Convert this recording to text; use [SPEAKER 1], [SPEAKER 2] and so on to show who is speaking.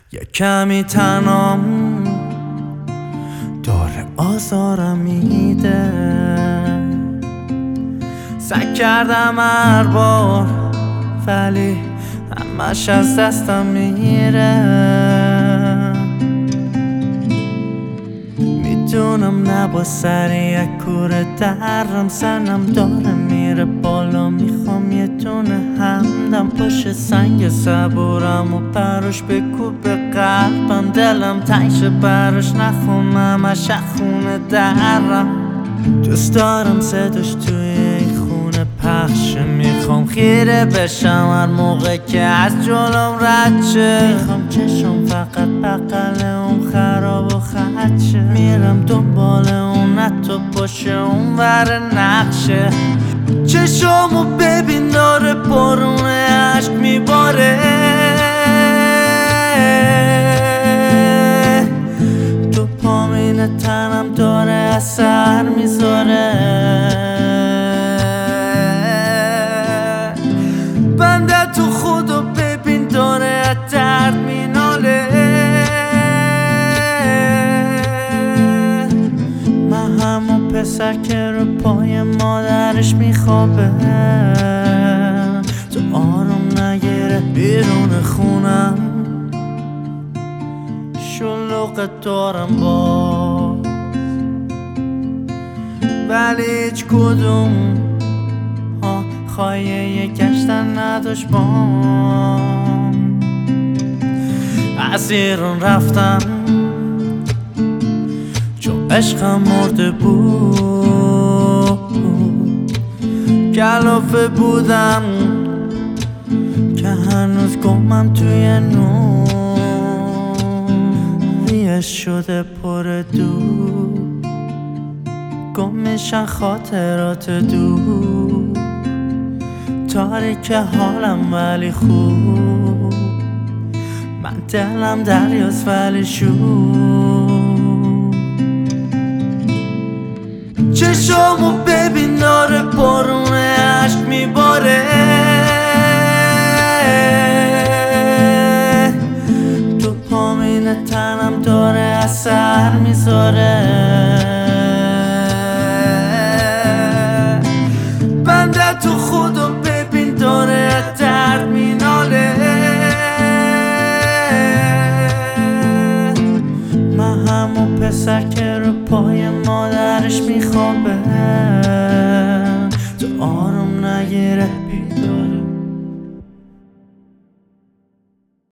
[SPEAKER 1] یه کمی تنام داره آزارم میده. سعی کردم هر بار ولی همش از دستم میره. میدونم نبا سریع کوره درم سنم داره میره بالا. میخوام یه دونه همدم پشت سنگ صبورم و براش بکوب قلبم. دلم تنگشه براش نخوام همش خونه درم. دوست دارم صداش توی این خونه پخشه. میخوام خیره بشم هر موقع که از جلوم رد شه. میخوام چشم فقط بغل اون خراب و خدشه. میرم دنبال اون حتی پشت اون ور نقشه. چشمو ببین داره بارون عشق میباره. دوپامین تنم داره اثر میذاره. بنده تو خودو ببین داره درد میناله. من همون پسر که رو پای مادرش میخوابه. تو آروم نگیره بیرون خونم شلوغ دارم باز ولی هیچ کدوم خواهیه گشتن نداشت بام. از ایران رفتم چون عشقم مرده بود. کلافه بودم که هنوز گمم توی نور. ریش شده پر دور گم میشن خاطرات دور. تاریک حالم ولی خوب. من دلم دریاست ولی شور. چشمو ببین داره بارون عشق میباره.